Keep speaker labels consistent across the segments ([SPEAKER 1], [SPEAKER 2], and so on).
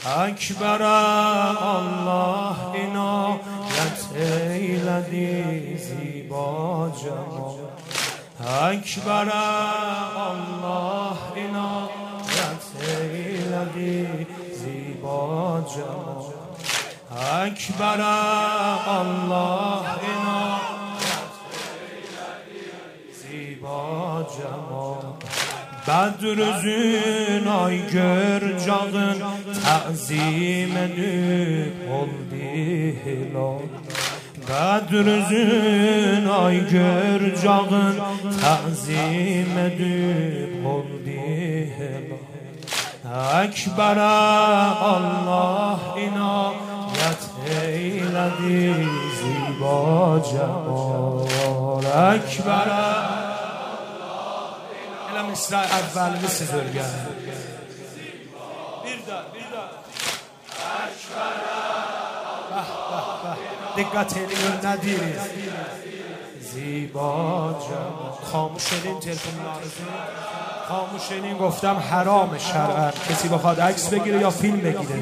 [SPEAKER 1] اکبر الله عنایت ایلدی زیبا جمال اکبر الله عنایت ایلدی زیبا جمال اکبر الله عنایت ایلدی زیبا جمال بدر زün ay görcağın ta'zim edip oldu hilal بدر زün ay görcağın ta'zim edip oldu hilal ekber Allah inayet eyledi ziba cemal ekber مثل اول مثل زرگن bir daha dikkat ediyor nediriz زیبا جمال خاموش شدین تلفن‌هاتون خاموش شدین گفتم حرام شرعاً کسی بخواد عکس بگیره یا فیلم بگیره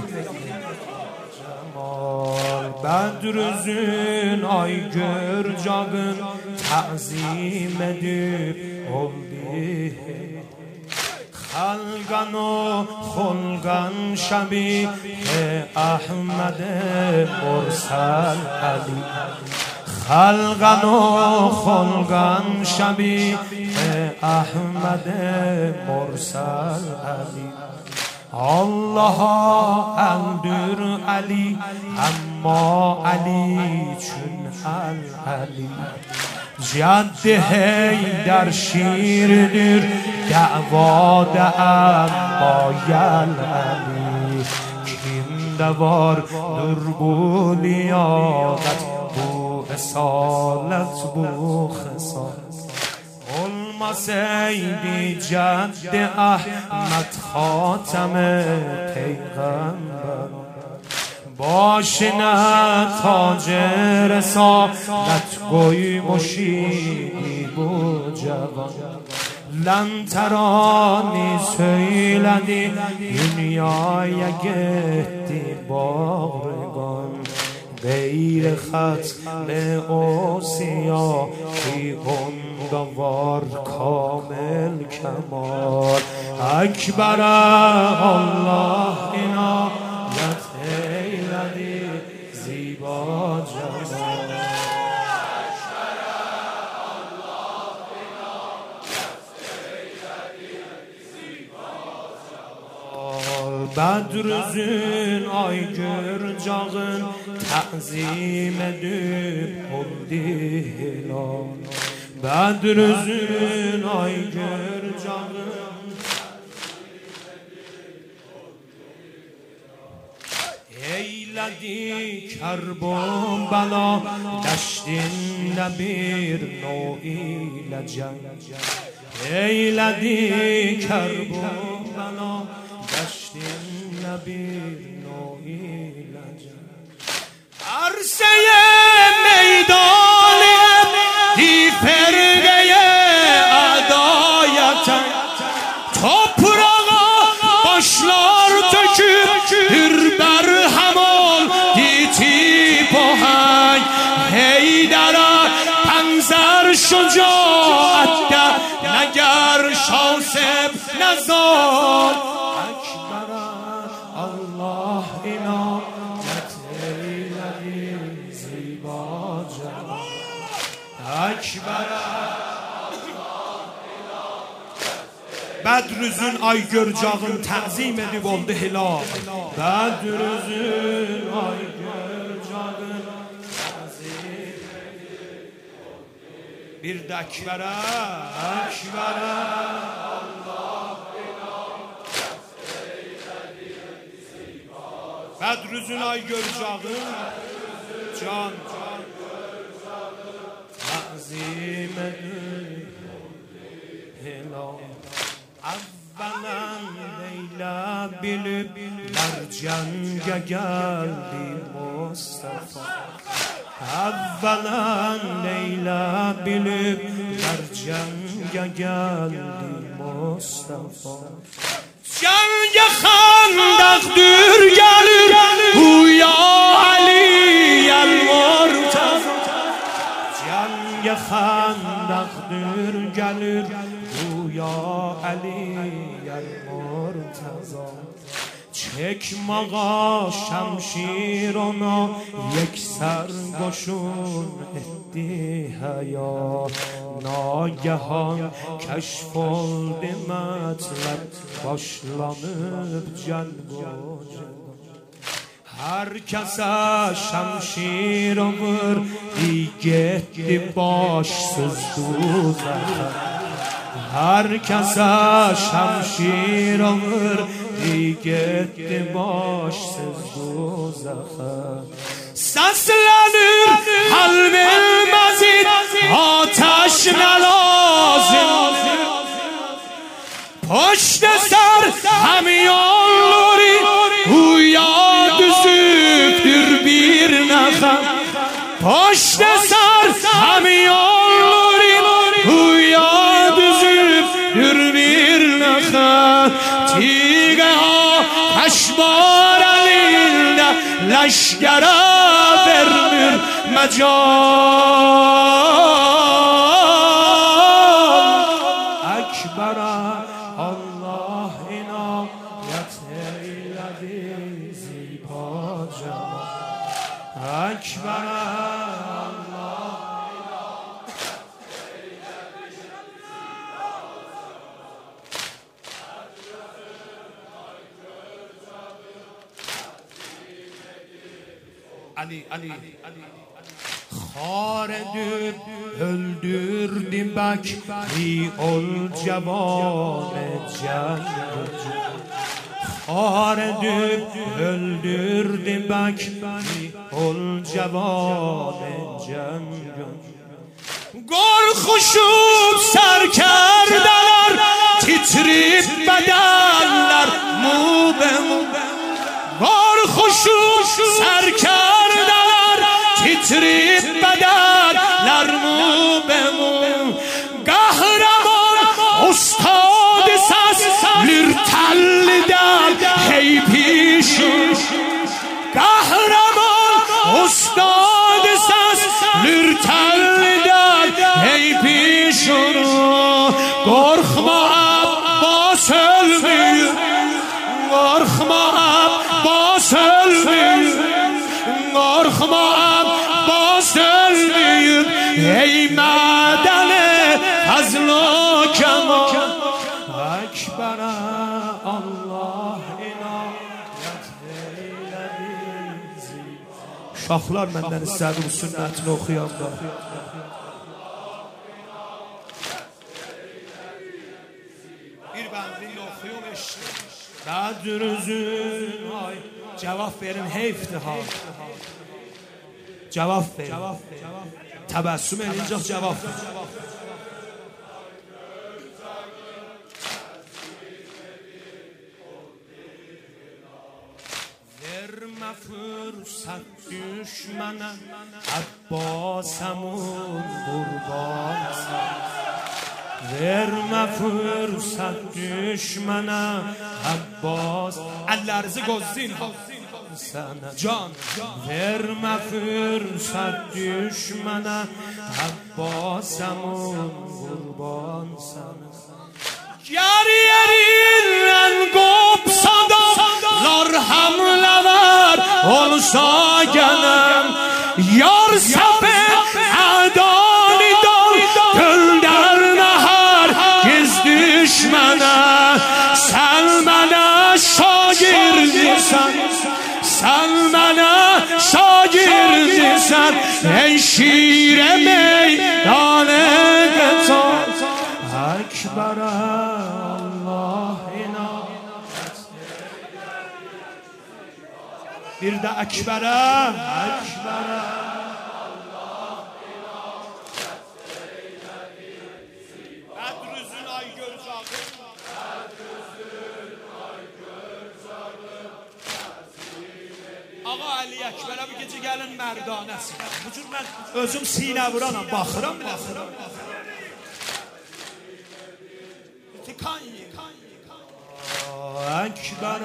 [SPEAKER 1] بدرüzün ay görcağın ta'zim edip oldu خلقن و خلقن شبیه احمد مرسل علی خلقن و خلقن شبیه احمد مرسل علی Allah'a eldir Ali ama Ali çün el Ali Cadde Heydar şiirdir davada amma yel Ali kimde vardır bu liyakat bu esalet bu xesalet olmasaydı cadde Ahmet Hatem Peygamber başına tac رسالت koymuşydi bu cavan Lan terani söyledi dünyaya gitti bağrıgan Beyr hatme o siyahi onda var kamil kemal Ekber Allah inayet eyledi ziba cemal بدرüzün ay görcağın ta'zim edip oldu hilal بدرüzün ay görcağın eyledi kerbon bela deştinde bir no ile cenk eyledi kerbon bela deştinde bir no ile cenk arseye meydaniyem di fergeye adayeten toprağa başlar töküp berhamol diti pohay heydara panzer şucaette neger şasep nezal ekber Allah inayet eyledi ziba cemal ekber بدرüzün ay görcağın ta'zim edip oldu hilal بدرüzün ay görcağın ta'zim edip oldu bir de ekber'e Allah بدرüzün ay görcağın can ta'zim edip hilal Evvelen Leyla bilip Mercan'a geldi Mustafa Evvelen Leyla bilip Mercan'a geldi Mustafa جنگ خندق دور گلر او یا علی المرتضی جنگ خندق دور گلر او یا علی المرتضی چک مغا شمشیرنا یک سر گشون اهدی حیا ناگهان کشف oldu مطلب başlanıp cengo herkese şemşir olur gitti başsız dozağa herkese şemşir olur gitti başsız dozağa seslenir halbil mezid ateş nelazim پشت سر همیانلوری او یادüzdür bir نخم پشت سر همیانلوری او یادüzdür bir نخم تیغه ها کشمار elinde leşkere vermir مجال اکبره Allah inayet eyledi ziba cemal Ekber Allah Ali Haredür öldürdü Bekri ol cevan cennet Haredür öldürdü Bekri ol cevan cennet Korkuşup serkerdeler titrip bedeller mubem Korkuşup serkerdeler titrip bedeller mubem Kahraman ustad ses lirtelliden hey pişin Kahraman ustad ses lirtelliden hey pişin Korkma Abbas ölmüyor Korkma Abbas ölmüyor Korkma Abbas ölmüyor Ey madene fazl-ı kemal Ekber'e Allah inayet eyledi Şahlar məndən istədi bu sünnətini oxuyanda Bir bənzini oxuyum eşit Bədrüzün ay Cevap verin heyfdir ha Cevap verin Təbəssüm edincək cevap verin Vermə fürsət düşmənə Abbasəmun qurbansan Vermə fürsət düşmənə Abbas Əllərinizi qozlayın sana can Vermə fürsət düşmənə Abbasəmun qurbansan Ger yerindən qopsada Lar həmlə var olsa gənəm Yar səfət ədanidan Göndərmə hər giz düşmənə Sən mənə şagirdisən Sen bana şagirdisən Ey şire meydane getar Ekber'e Allah inayet Bir de Ekber'e Ekber'e Allah inayet Bedrüzün ay görcağı Ağa Ali Ekber'e bu gece gəlin mərdanəsi Bu cür mən özüm sinə vuranam Baxıram Tikan اکبر